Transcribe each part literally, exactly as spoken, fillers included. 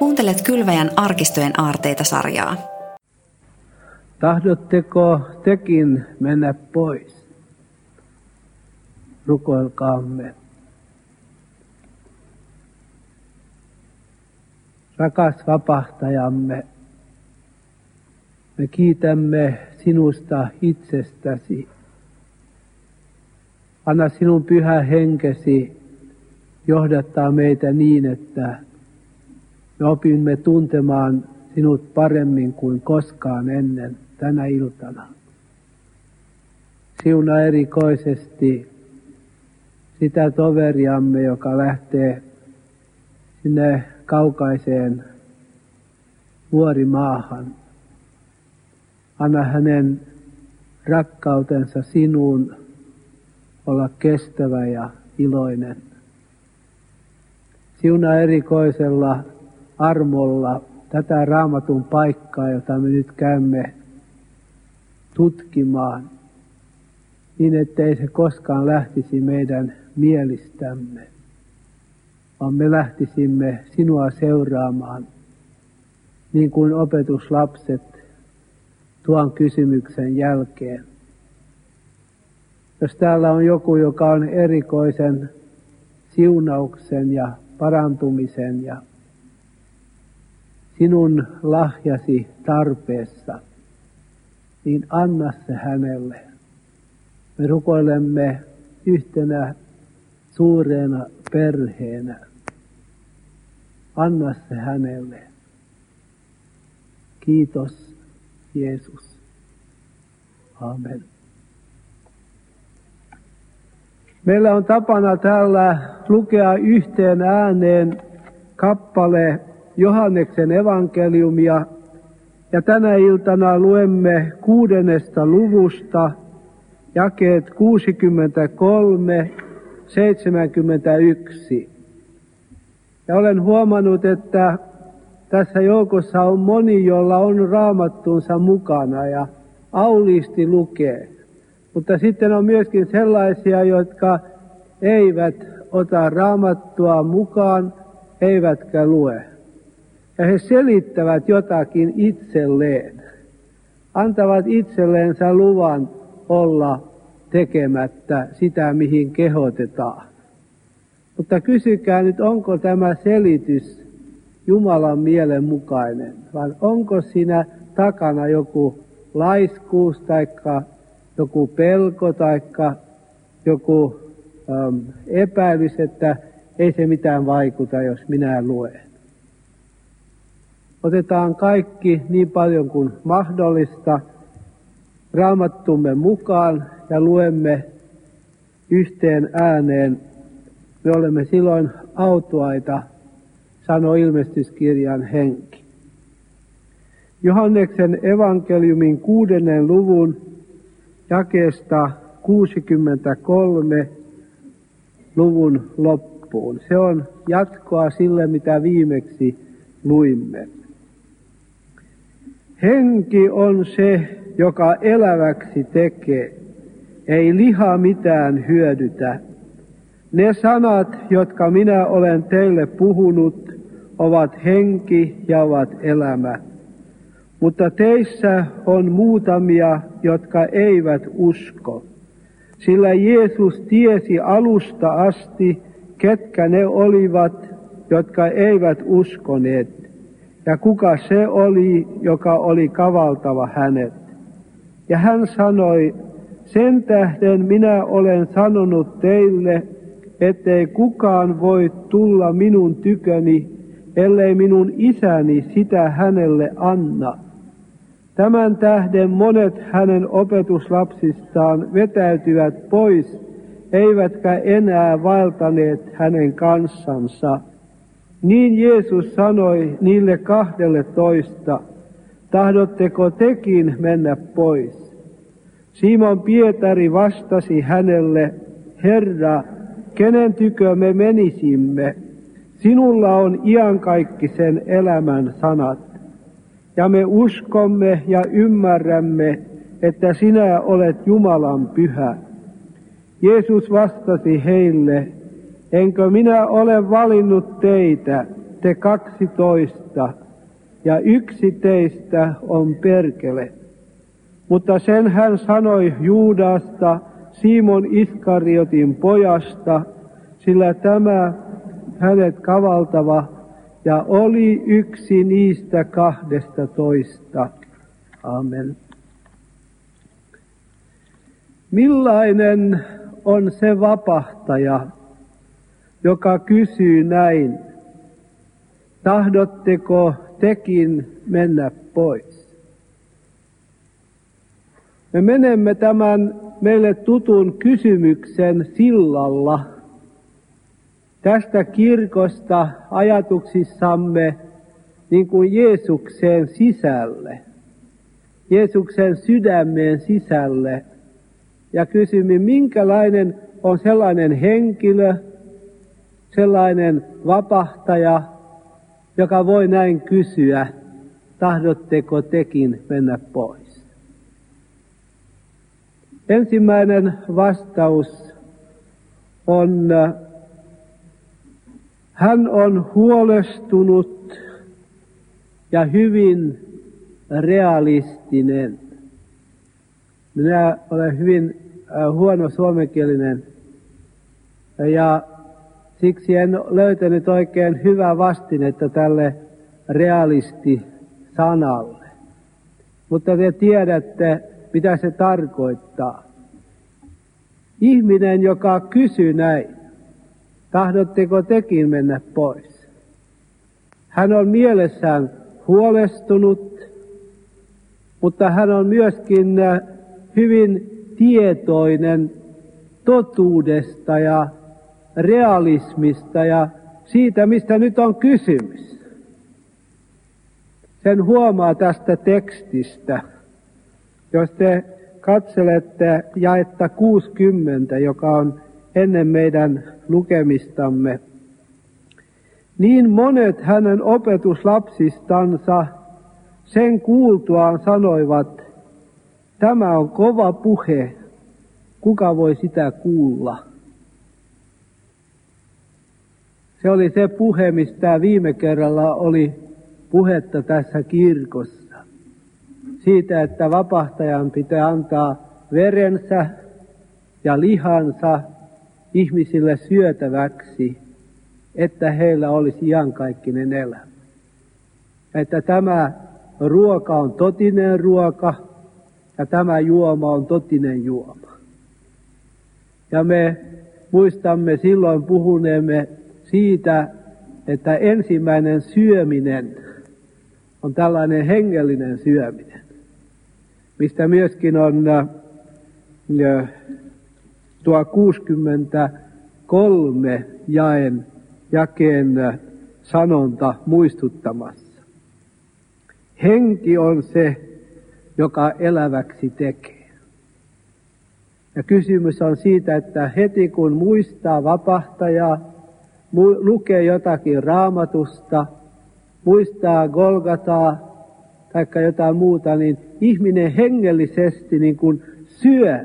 Kuuntelet Kylväjän arkistojen aarteita-sarjaa. Tahdotteko tekin mennä pois? Rukoilkaamme. Rakas vapahtajamme, me kiitämme sinusta itsestäsi. Anna sinun pyhä henkesi johdattaa meitä niin, että me opimme tuntemaan sinut paremmin kuin koskaan ennen tänä iltana. Siunaa erikoisesti sitä toveriamme, joka lähtee sinne kaukaiseen vuorimaahan. Anna hänen rakkautensa sinuun olla kestävä ja iloinen. Siunaa erikoisella armolla tätä Raamatun paikkaa, jota me nyt käymme tutkimaan, niin ettei se koskaan lähtisi meidän mielistämme, vaan me lähtisimme sinua seuraamaan, niin kuin opetuslapset tuon kysymyksen jälkeen. Jos täällä on joku, joka on erikoisen siunauksen ja parantumisen ja sinun lahjasi tarpeessa, niin anna se hänelle. Me rukoilemme yhtenä suurena perheenä. Anna se hänelle. Kiitos, Jeesus. Amen. Meillä on tapana täällä lukea yhteen ääneen kappale Johanneksen evankeliumia, ja tänä iltana luemme kuudennesta luvusta jakeet kuusikymmentäkolme seitsemänkymmentäyksi. Ja olen huomannut, että tässä joukossa on moni, jolla on raamattunsa mukana ja auliisti lukee. Mutta sitten on myöskin sellaisia, jotka eivät ota raamattua mukaan, eivätkä lue. Ja he selittävät jotakin itselleen. Antavat itselleensä luvan olla tekemättä sitä, mihin kehotetaan. Mutta kysykää nyt, onko tämä selitys Jumalan mielen mukainen, vai onko siinä takana joku laiskuus tai joku pelko tai joku äm, epäilys, että ei se mitään vaikuta, jos minä luen. Otetaan kaikki niin paljon kuin mahdollista raamattumme mukaan ja luemme yhteen ääneen. Me olemme silloin autuaita, sanoo ilmestyskirjan henki. Johanneksen evankeliumin kuudennen luvun jakeesta kuusikymmentäkolme luvun loppuun. Se on jatkoa sille, mitä viimeksi luimme. Henki on se, joka eläväksi tekee. Ei liha mitään hyödytä. Ne sanat, jotka minä olen teille puhunut, ovat henki ja ovat elämä. Mutta teissä on muutamia, jotka eivät usko. Sillä Jeesus tiesi alusta asti, ketkä ne olivat, jotka eivät uskoneet, ja kuka se oli, joka oli kavaltava hänet. Ja hän sanoi, sen tähden minä olen sanonut teille, ettei kukaan voi tulla minun tyköni, ellei minun isäni sitä hänelle anna. Tämän tähden monet hänen opetuslapsistaan vetäytyvät pois, eivätkä enää vaeltaneet hänen kanssansa. Niin Jeesus sanoi niille kahdelle toista, tahdotteko tekin mennä pois? Simon Pietari vastasi hänelle, Herra, kenen tykö me menisimme? Sinulla on iankaikkisen elämän sanat. Ja me uskomme ja ymmärrämme, että sinä olet Jumalan pyhä. Jeesus vastasi heille, enkö minä ole valinnut teitä, te kaksitoista, ja yksi teistä on perkele. Mutta sen hän sanoi Juudasta, Simon Iskariotin pojasta, sillä tämä hänet kavaltava ja oli yksi niistä kahdesta toista. Amen. Millainen on se vapahtaja, joka kysyy näin, tahdotteko tekin mennä pois? Me menemme tämän meille tutun kysymyksen sillalla tästä kirkosta ajatuksissamme niin kuin Jeesukseen sisälle, Jeesuksen sydämeen sisälle, ja kysymme, minkälainen on sellainen henkilö, sellainen vapahtaja, joka voi näin kysyä, tahdotteko tekin mennä pois? Ensimmäinen vastaus on, hän on huolestunut ja hyvin realistinen. Minä olen hyvin huono suomenkielinen ja siksi en löytänyt oikein hyvää vastinetta tälle realisti-sanalle. Mutta te tiedätte, mitä se tarkoittaa. Ihminen, joka kysyy näin, tahdotteko tekin mennä pois? Hän on mielessään huolestunut, mutta hän on myöskin hyvin tietoinen totuudesta ja realismista ja siitä, mistä nyt on kysymys. Sen huomaa tästä tekstistä. Jos te katselette jaetta kuusikymmentä, joka on ennen meidän lukemistamme, niin monet hänen opetuslapsistansa sen kuultuaan sanoivat, tämä on kova puhe, kuka voi sitä kuulla? Se oli se puhe, mistä viime kerralla oli puhetta tässä kirkossa. Siitä, että vapahtajan pitää antaa verensä ja lihansa ihmisille syötäväksi, että heillä olisi iankaikkinen elämä. Että tämä ruoka on totinen ruoka ja tämä juoma on totinen juoma. Ja me muistamme silloin puhuneemme siitä, että ensimmäinen syöminen on tällainen hengellinen syöminen, mistä myöskin on tuo kuusikymmentäkolme jaen, jakeen sanonta muistuttamassa. Henki on se, joka eläväksi tekee. Ja kysymys on siitä, että heti kun muistaa vapahtajaa, lukee jotakin Raamatusta, muistaa Golgataa tai jotain muuta, niin ihminen hengellisesti niin kuin syö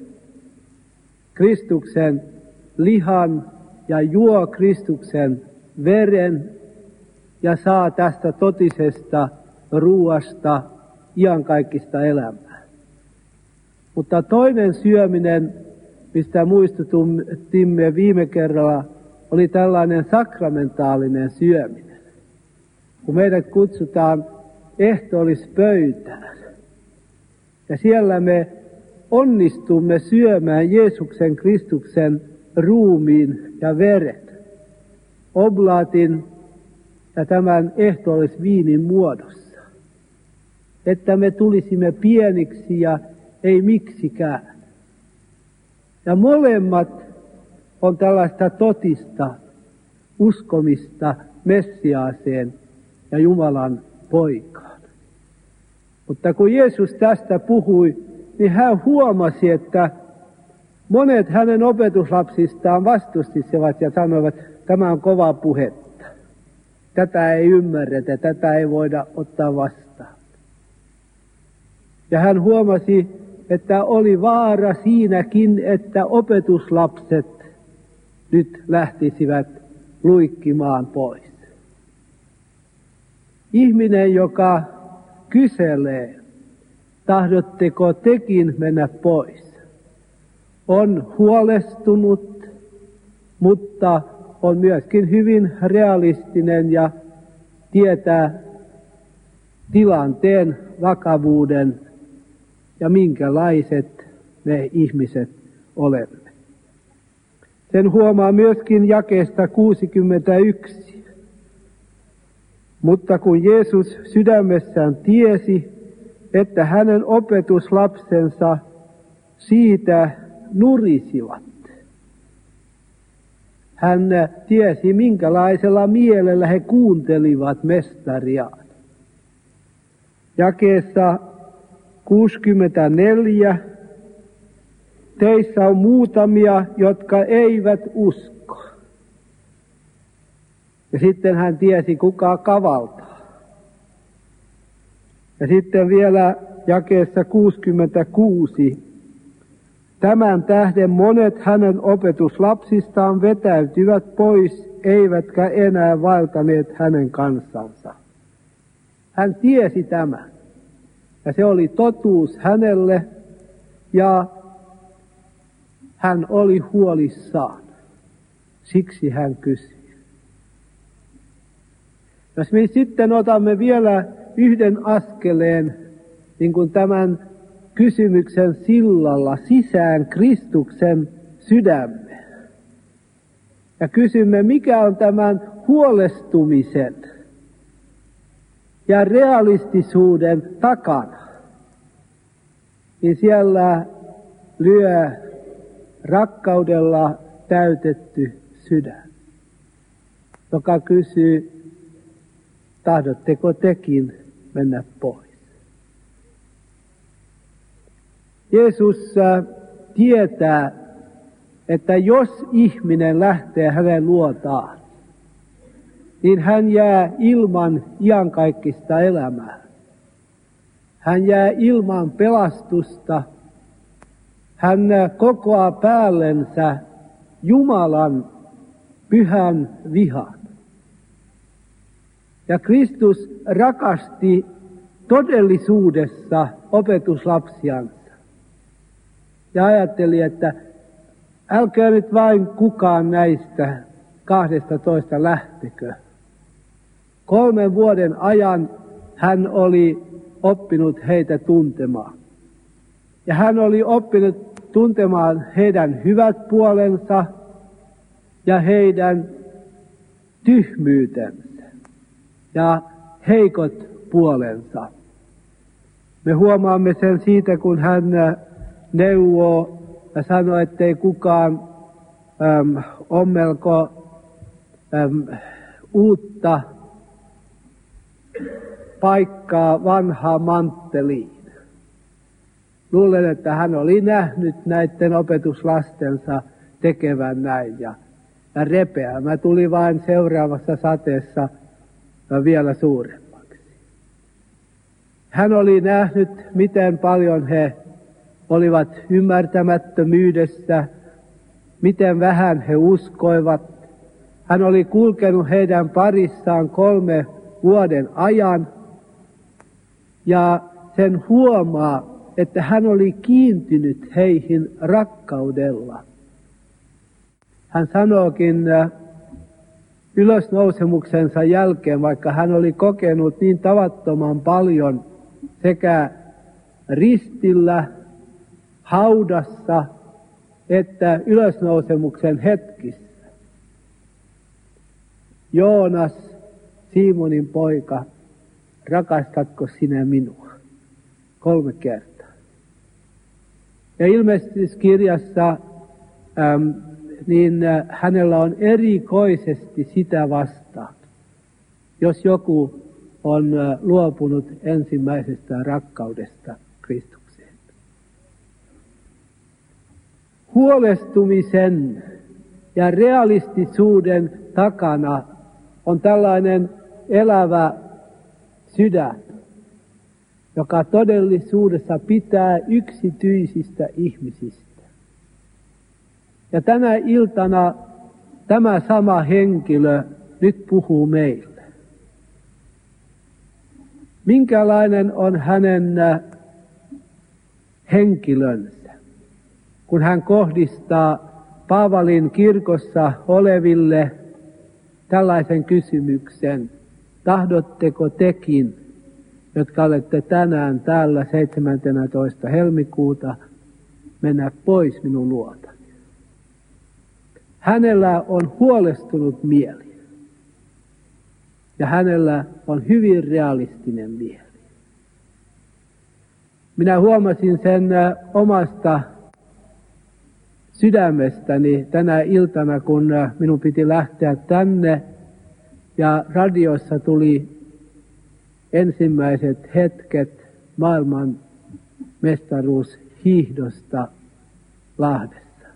Kristuksen lihan ja juo Kristuksen veren ja saa tästä totisesta ruuasta iankaikkista elämää. Mutta toinen syöminen, mistä muistutimme viime kerralla, oli tällainen sakramentaalinen syöminen. Kun meidät kutsutaan ehtoollispöytään. Ja siellä me onnistumme syömään Jeesuksen Kristuksen ruumiin ja veret. Oblaatin ja tämän ehtoollisviinin muodossa. Että me tulisimme pieniksi ja ei miksikään. Ja molemmat on tällaista totista uskomista Messiaaseen ja Jumalan poikaan. Mutta kun Jeesus tästä puhui, niin hän huomasi, että monet hänen opetuslapsistaan vastustivat ja sanoivat, että tämä on kovaa puhetta. Tätä ei ymmärretä, tätä ei voida ottaa vastaan. Ja hän huomasi, että oli vaara siinäkin, että opetuslapset nyt lähtisivät luikkimaan pois. Ihminen, joka kyselee, tahdotteko tekin mennä pois, on huolestunut, mutta on myöskin hyvin realistinen ja tietää tilanteen vakavuuden ja minkälaiset me ihmiset olemme. Sen huomaa myöskin jakeesta kuusikymmentäyksi. Mutta kun Jeesus sydämessään tiesi, että hänen opetuslapsensa siitä nurisivat, hän tiesi, minkälaisella mielellä he kuuntelivat mestariaan. Jakeessa kuusikymmentäneljä. Teissä on muutamia, jotka eivät usko. Ja sitten hän tiesi, kuka kavaltaa. Ja sitten vielä jakeessa kuusikymmentäkuusi. Tämän tähden monet hänen opetuslapsistaan vetäytyvät pois, eivätkä enää vaeltaneet hänen kansansa. Hän tiesi tämän. Ja se oli totuus hänelle, ja hän oli huolissaan. Siksi hän kysyi. Jos me sitten otamme vielä yhden askeleen, niin kuin tämän kysymyksen sillalla sisään Kristuksen sydämeen. Ja kysymme, mikä on tämän huolestumisen ja realistisuuden takana. Niin siellä lyö rakkaudella täytetty sydän, joka kysyy, tahdotteko tekin mennä pois? Jeesus tietää, että jos ihminen lähtee hänen luotaan, niin hän jää ilman iankaikkista elämää. Hän jää ilman pelastusta. Hän kokoaa päällensä Jumalan pyhän vihan. Ja Kristus rakasti todellisuudessa opetuslapsiansa. Ja ajatteli, että älkää nyt vain kukaan näistä kahdesta toista lähtekö. Kolmen vuoden ajan hän oli oppinut heitä tuntemaan. Ja hän oli oppinut tuntemaan heidän hyvät puolensa ja heidän tyhmyytensä ja heikot puolensa. Me huomaamme sen siitä, kun hän neuvoo ja sanoo, ettei kukaan äm, ommelko äm, uutta paikkaa vanhaan mantteliin. Luulen, että hän oli nähnyt näiden opetuslastensa tekevän näin ja, ja repeämä tuli vain seuraavassa sateessa vielä suuremmaksi. Hän oli nähnyt, miten paljon he olivat ymmärtämättömyydessä, miten vähän he uskoivat. Hän oli kulkenut heidän parissaan kolme vuoden ajan ja sen huomaa, että hän oli kiintynyt heihin rakkaudella. Hän sanookin ylösnousemuksensa jälkeen, vaikka hän oli kokenut niin tavattoman paljon sekä ristillä, haudassa, että ylösnousemuksen hetkissä. Joonas, Simonin poika, rakastatko sinä minua? Kolme kertaa. Ja ilmestyskirjassa äm, niin äh, hänellä on erikoisesti sitä vastaan, jos joku on äh, luopunut ensimmäisestä rakkaudesta Kristukseen. Huolestumisen ja realistisuuden takana on tällainen elävä sydän, joka todellisuudessa pitää yksityisistä ihmisistä. Ja tänä iltana tämä sama henkilö nyt puhuu meille. minkälainen on hänen henkilönsä, kun hän kohdistaa Paavalin kirkossa oleville tällaisen kysymyksen: tahdotteko tekin, jotka olette tänään täällä seitsemäntenätoista helmikuuta, mennä pois minun luotani? Hänellä on huolestunut mieli. Ja hänellä on hyvin realistinen mieli. Minä huomasin sen omasta sydämestäni tänä iltana, kun minun piti lähteä tänne. Ja radiossa tuli ensimmäiset hetket maailman mestaruushiihdosta Lahdessa.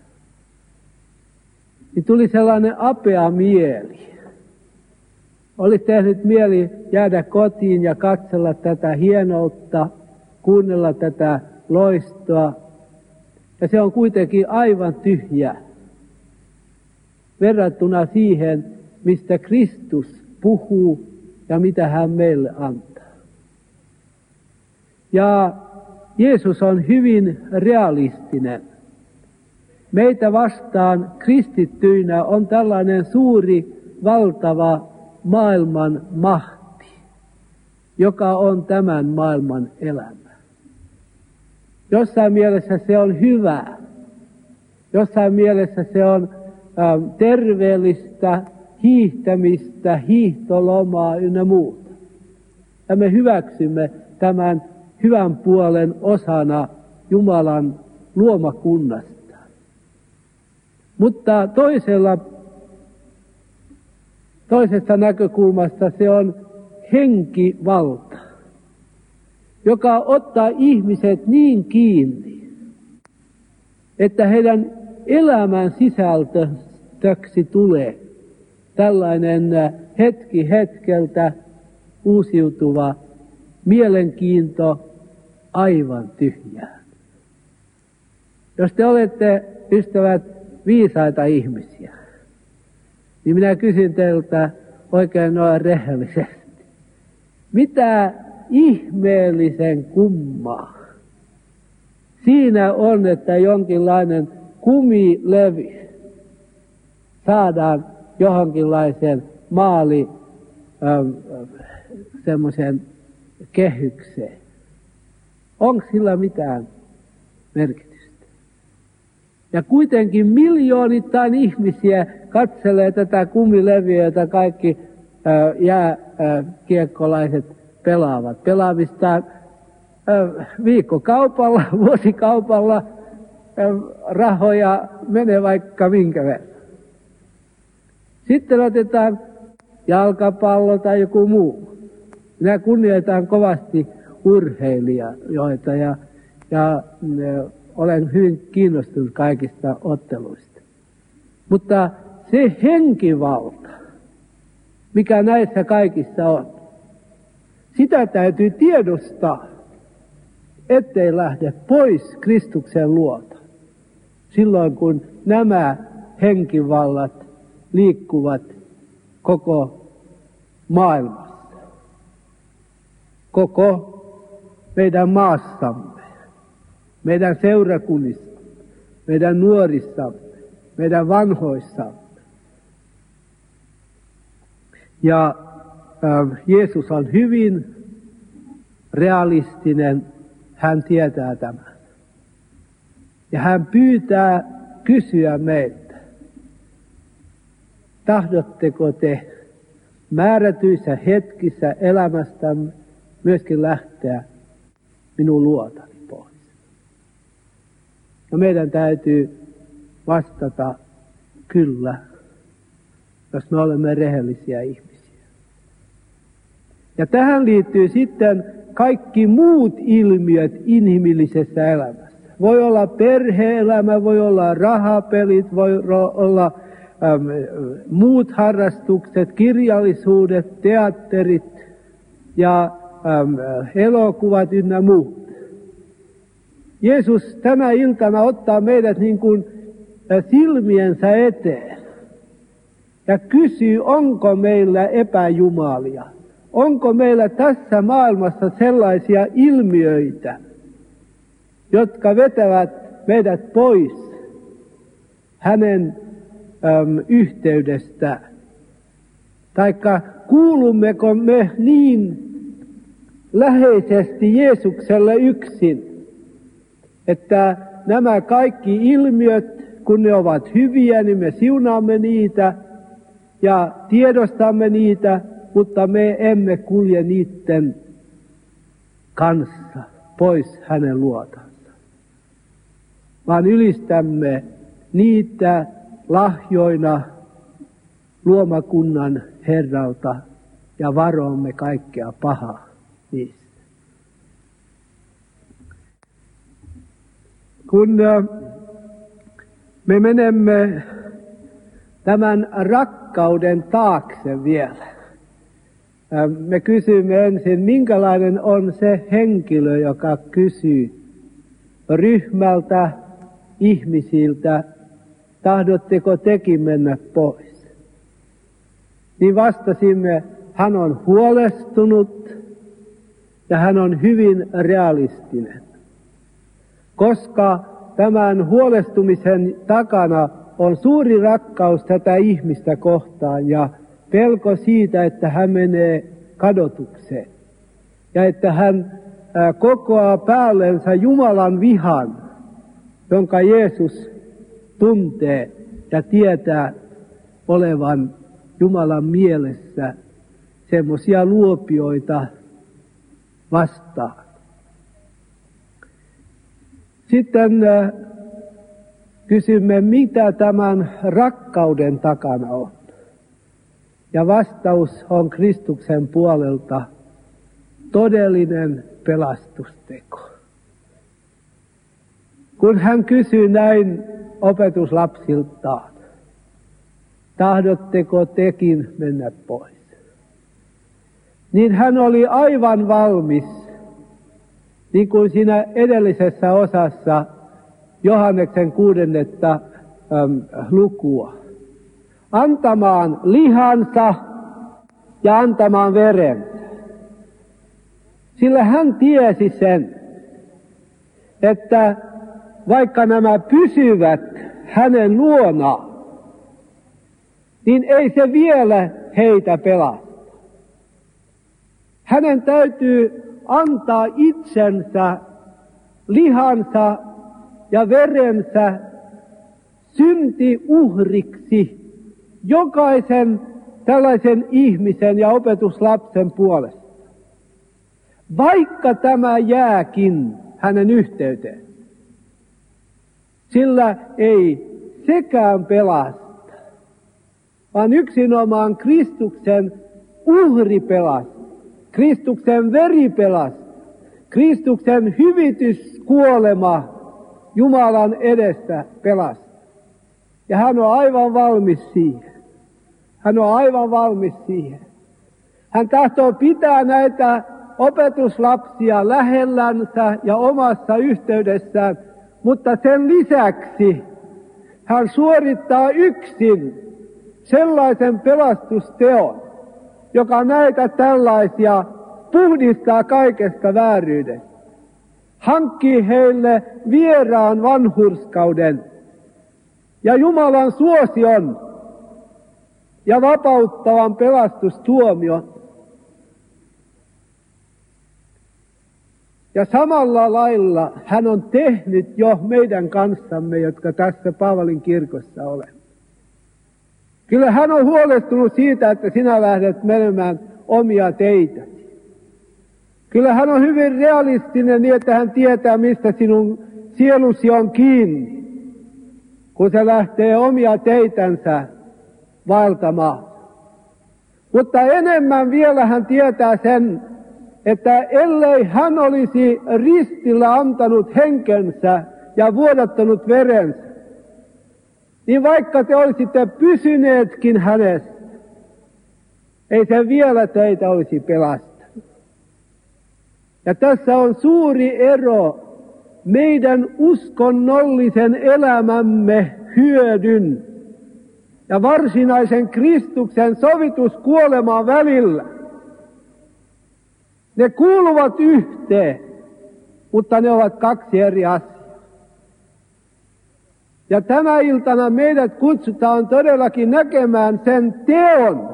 Niin tuli sellainen apea mieli. Olisi tehnyt mieli jäädä kotiin ja katsella tätä hienoutta, kuunnella tätä loistoa. Ja se on kuitenkin aivan tyhjä verrattuna siihen, mistä Kristus puhuu ja mitä hän meille antaa. Ja Jeesus on hyvin realistinen. Meitä vastaan kristittyinä on tällainen suuri, valtava maailman mahti, joka on tämän maailman elämä. Jossain mielessä se on hyvä, jossain mielessä se on ähm, terveellistä hiihtämistä, hiihtolomaa ynnä muuta. Ja me hyväksymme tämän hyvän puolen osana Jumalan luomakunnasta. Mutta toisella Toisesta näkökulmasta se on henkivalta, joka ottaa ihmiset niin kiinni, että heidän elämän sisältöksi tulee tällainen hetki hetkeltä uusiutuva mielenkiinto aivan tyhjään. Jos te olette, ystävät, viisaita ihmisiä, niin minä kysyn teiltä oikein noin rehellisesti. Mitä ihmeellisen kummaa siinä on, että jonkinlainen kumilevy saadaan johonkinlaiseen maali ähm, semmoisen kehykseen? Onko sillä mitään merkitystä? Ja kuitenkin miljoonittain ihmisiä katselee tätä kumilevyä, jota kaikki äh, jääkiekkolaiset äh, pelaavat. Pelaamistaan äh, viikkokaupalla, vuosikaupalla äh, rahoja menee vaikka minkä verran. Sitten otetaan jalkapallo tai joku muu. Minä kunnioitan kovasti urheilijoita ja, ja äh, olen hyvin kiinnostunut kaikista otteluista. Mutta se henkivalta, mikä näissä kaikissa on, sitä täytyy tiedostaa, ettei lähde pois Kristuksen luota. Silloin kun nämä henkivallat liikkuvat koko maailmassa, koko meidän maassamme, meidän seurakunnissa, meidän nuorissamme, meidän vanhoissamme. Ja äh, Jeesus on hyvin realistinen, hän tietää tämän. Ja hän pyytää kysyä meiltä, tahdotteko te määrätyissä hetkissä elämästämme myöskin lähteä minun luotani pois? Ja meidän täytyy vastata kyllä, jos me olemme rehellisiä ihmisiä. Ja tähän liittyy sitten kaikki muut ilmiöt inhimillisessä elämässä. Voi olla perhe-elämä, voi olla rahapelit, voi olla äm, muut harrastukset, kirjallisuudet, teatterit ja äm, elokuvat ynnä muut. Jeesus tänä iltana ottaa meidät niin kuin silmiensä eteen ja kysyy, onko meillä epäjumalia, onko meillä tässä maailmassa sellaisia ilmiöitä, jotka vetävät meidät pois hänen äm, yhteydestä? Taikka kuulummeko me niin läheisesti Jeesukselle yksin, että nämä kaikki ilmiöt, kun ne ovat hyviä, niin me siunaamme niitä ja tiedostamme niitä, mutta me emme kulje niiden kanssa pois hänen luotansa, vaan ylistämme niitä lahjoina luomakunnan Herralta ja varoamme kaikkea pahaa niistä. Kun me menemme tämän rakkauden taakse vielä, me kysymme ensin, minkälainen on se henkilö, joka kysyy ryhmältä, ihmisiltä, tahdotteko tekin mennä pois? Niin vastasimme, hän on huolestunut ja hän on hyvin realistinen. Koska tämän huolestumisen takana on suuri rakkaus tätä ihmistä kohtaan ja pelko siitä, että hän menee kadotukseen. Ja että hän kokoaa päällensä Jumalan vihan, jonka Jeesus tuntee ja tietää olevan Jumalan mielessä semmoisia luopioita vastaan. Sitten äh, kysymme, mitä tämän rakkauden takana on. Ja vastaus on Kristuksen puolelta todellinen pelastusteko. Kun hän kysyy näin opetuslapsiltaan, tahdotteko tekin mennä pois? Niin hän oli aivan valmis, niin kuin siinä edellisessä osassa Johanneksen kuudennetta äm, lukua, antamaan lihansa ja antamaan verensä. Sillä hän tiesi sen, että vaikka nämä pysyvät hänen luonaan, niin ei se vielä heitä pelasta. Hänen täytyy antaa itsensä, lihansa ja verensä syntiuhriksi jokaisen tällaisen ihmisen ja opetuslapsen puolesta. Vaikka tämä jääkin hänen yhteyteen, sillä ei sekään pelasta, vaan yksinomaan Kristuksen uhri pelastaa, Kristuksen veri pelastaa, Kristuksen hyvityskuolema Jumalan edessä pelastaa. Ja hän on aivan valmis siihen. Hän on aivan valmis siihen. Hän tahtoo pitää näitä opetuslapsia lähellänsä ja omassa yhteydessään, mutta sen lisäksi hän suorittaa yksin sellaisen pelastusteon, joka näitä tällaisia puhdistaa kaikesta vääryydestä. Hankkii heille vieraan vanhurskauden ja Jumalan suosion ja vapauttavan pelastustuomion. Ja samalla lailla hän on tehnyt jo meidän kanssamme, jotka tässä Paavalin kirkossa olemme. Kyllä hän on huolestunut siitä, että sinä lähdet menemään omia teitäsi. Kyllä hän on hyvin realistinen niin, että hän tietää, mistä sinun sielusi on kiinni, kun se lähtee omia teitänsä vaeltamaan. Mutta enemmän vielä hän tietää sen, että ellei hän olisi ristillä antanut henkensä ja vuodattanut verensä, niin vaikka te olisitte pysyneetkin hänessä, ei se vielä teitä olisi pelastanut. Ja tässä on suuri ero meidän uskonnollisen elämämme hyödyn ja varsinaisen Kristuksen sovituskuoleman välillä. Ne kuuluvat yhteen, mutta ne ovat kaksi eri asiaa. Ja tänä iltana meidät kutsutaan todellakin näkemään sen teon,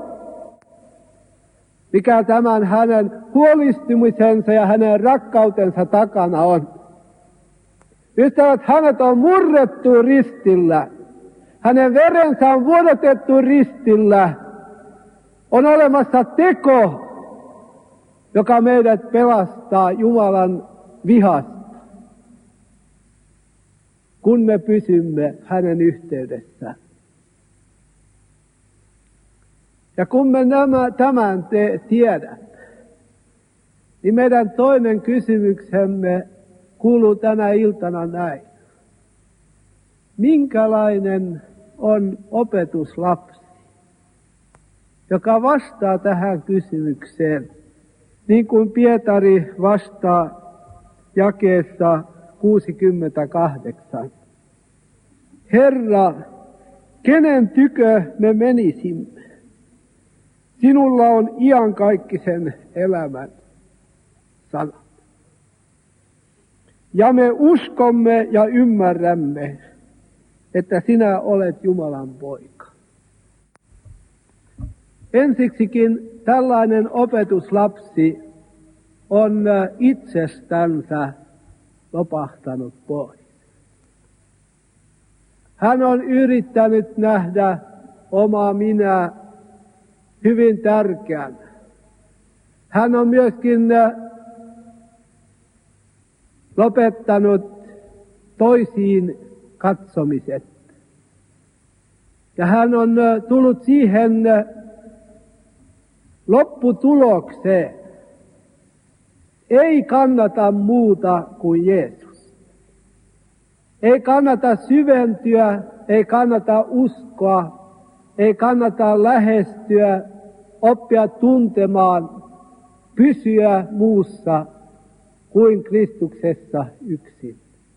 mikä tämän hänen huolistumisensa ja hänen rakkautensa takana on. Ystävät, hänet on murrettu ristillä. Hänen verensä on vuodatettu ristillä. On olemassa teko, joka meidät pelastaa Jumalan vihasta, kun me pysymme hänen yhteydessään. Ja kun me nämä, tämän te tiedämme, niin meidän toinen kysymyksemme kuuluu tänä iltana näin. Minkälainen on opetuslapsi, joka vastaa tähän kysymykseen, niin kuin Pietari vastaa jakeessa kuusikymmentäkahdeksan. Herra, kenen tykö me menisimme? Sinulla on iankaikkisen elämän sana. Ja me uskomme ja ymmärrämme, että sinä olet Jumalan poika. Ensiksikin tällainen opetuslapsi on itsestänsä lopahtanut pois. Hän on yrittänyt nähdä omaa minää hyvin tärkeänä. Hän on myöskin lopettanut toisiin katsomiset. Ja hän on tullut siihen lopputulokseen. Ei kannata muuta kuin Jeesus. Ei kannata syventyä, ei kannata uskoa, ei kannata lähestyä, oppia tuntemaan, pysyä muussa kuin Kristuksessa yksin.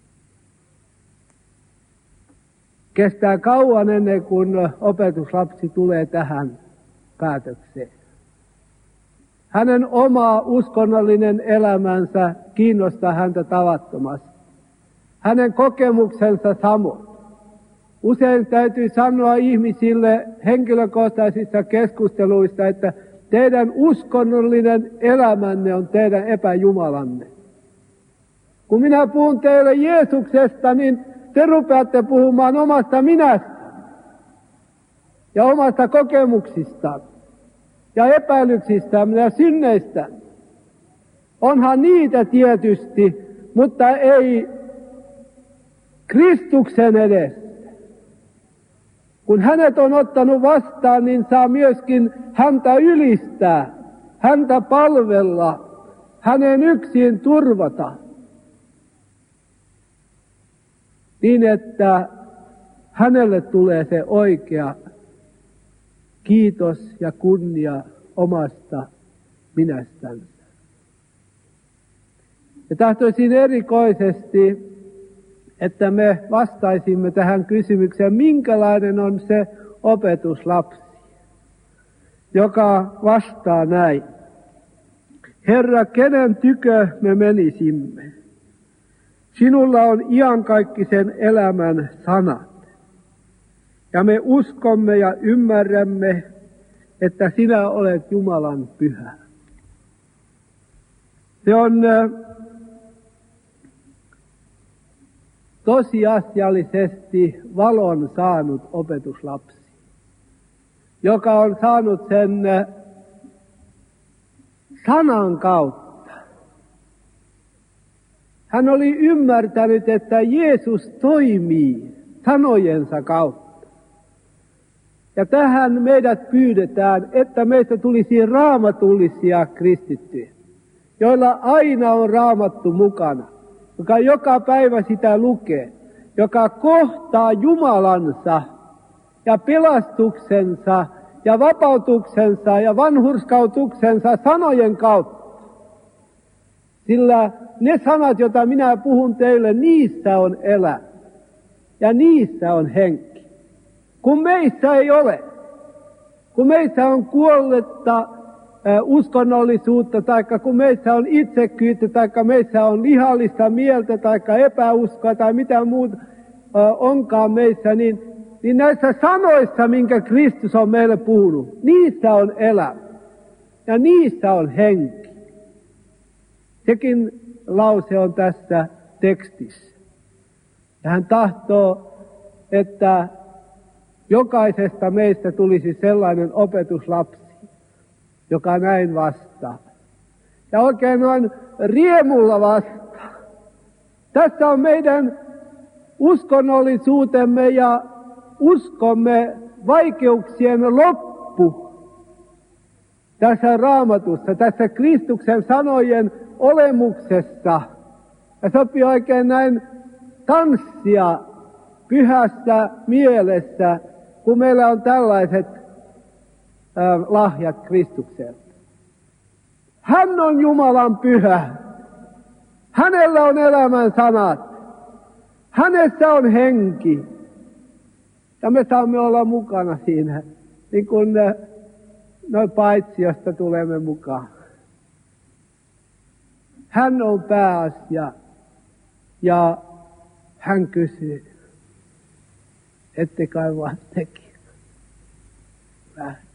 Kestää kauan ennen kuin opetuslapsi tulee tähän päätökseen. Hänen oma uskonnollinen elämänsä kiinnostaa häntä tavattomasti. Hänen kokemuksensa samoin. Usein täytyy sanoa ihmisille henkilökohtaisissa keskusteluissa, että teidän uskonnollinen elämänne on teidän epäjumalanne. Kun minä puhun teille Jeesuksesta, niin te rupeatte puhumaan omasta minästä ja omasta kokemuksistaan ja epäilyksistään ja synneistä. Onhan niitä tietysti, mutta ei Kristuksen edessä. Kun hänet on ottanut vastaan, niin saa myöskin häntä ylistää, häntä palvella, hänen yksin turvata. Niin, että hänelle tulee se oikea kiitos ja kunnia omasta minästänsä. Ja tahtoisin erikoisesti, että me vastaisimme tähän kysymykseen, minkälainen on se opetuslapsi, joka vastaa näin. Herra, kenen tykö me menisimme? Sinulla on iankaikkisen elämän sanat. Ja me uskomme ja ymmärrämme, että sinä olet Jumalan pyhä. Se on tosiasiallisesti valon saanut opetuslapsi, joka on saanut sen sanan kautta. Hän oli ymmärtänyt, että Jeesus toimii sanojensa kautta. Ja tähän meidät pyydetään, että meistä tulisi raamatullisia kristittyjä, joilla aina on raamattu mukana, joka joka päivä sitä lukee, joka kohtaa Jumalansa ja pelastuksensa ja vapautuksensa ja vanhurskautuksensa sanojen kautta. Sillä ne sanat, joita minä puhun teille, niissä on elämä ja niissä on henki. Kun meissä ei ole, kun meissä on kuolletta uskonnollisuutta, tai kun meissä on itsekkyyttä, tai meissä on lihallista mieltä, tai epäuskoa, tai mitä muuta onkaan meissä, niin, niin näissä sanoissa, minkä Kristus on meille puhunut, niissä on elämä, ja niissä on henki. Sekin lause on tässä tekstissä. Ja hän tahtoo, että jokaisesta meistä tulisi sellainen opetuslapsi, joka näin vastaa. Ja oikein noin riemulla vastaa. Tässä on meidän uskonnollisuutemme ja uskomme vaikeuksien loppu. Tässä Raamatussa, tässä Kristuksen sanojen olemuksessa. Ja sopii oikein näin tanssia pyhässä mielessä, kun meillä on tällaiset äh, lahjat Kristukselta. Hän on Jumalan pyhä. Hänellä on elämän sanat. Hänessä on henki. Ja me saamme olla mukana siinä, niin kuin äh, noin paitsiosta tulemme mukaan. Hän on pääasia ja hän kysyy, ette kai vaan teki. Vähän.